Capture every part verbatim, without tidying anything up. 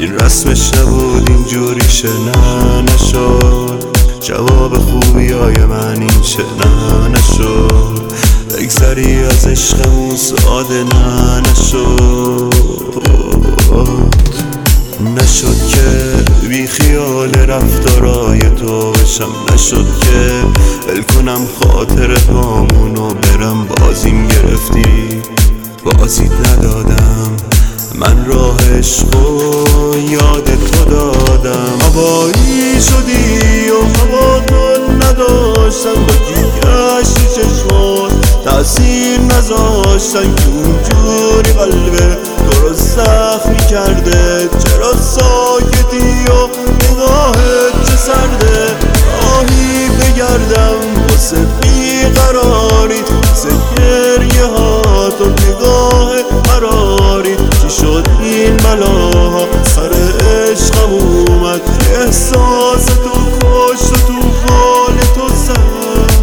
این رسمش نبود اینجوریشه، نه نشد جواب خوبی های من این چه، نه نشد بگذری از عشقمون ساده، نه نشد نشد که بی خیال رفتارای تو بشم، نشد که ول کنم خاطر هامونو برم. بازیم گرفتی بازیت ندادم، من راه عشقو یاد تو دادم. هوایی شدی و هوا تو نداشتم، با کی گشتی چشمات تأثیر نذاشتن که اونجوری قلبه تو رو زخمی کرده. چرا ساکتی و نگاهت چه سرده، راهی بگردم واسه بیقراریت، واسه گریه هات و نگاه قراریت. چی شد این بلاها سر عشقم اومد، احساس تو کشت و تو حال تو زد.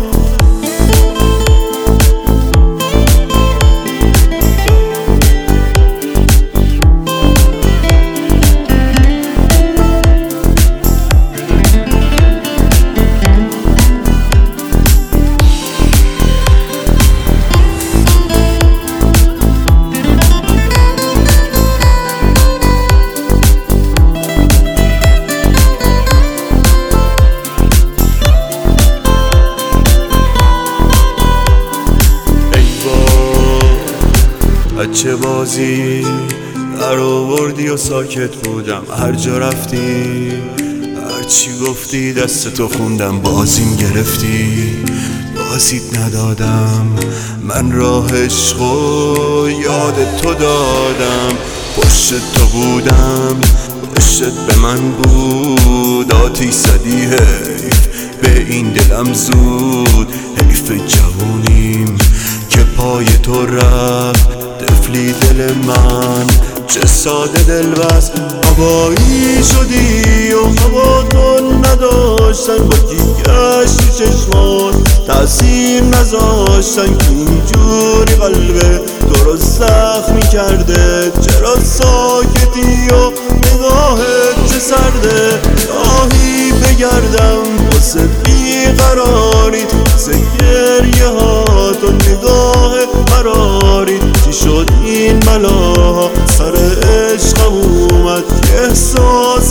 بچه بازی در آوردی و ساکت بودم، هر جا رفتی هر چی گفتی دست تو خوندم. بازیم گرفتی بازیت ندادم، من راه عشقو یاد تو دادم. پشت تو بودم پشتت به من بود، آتیش زدی حیف به این دلم زود. حیف جوونیم که پای تو رفت، طفلی دل من چه ساده دل بست. هوایی شدی و هوا تو نداشتن، با کی گشتی چشمات تأثیر نذاشتن که اینجوری قلبه تو رو زخمی کرده. چرا ساکتی و نگاهت چه سرده، راهی بگردم واسه بیقراریت، واسه گریه هات و نگاه قراریت. چی شد این بلاها سر عشقم اومد، احساس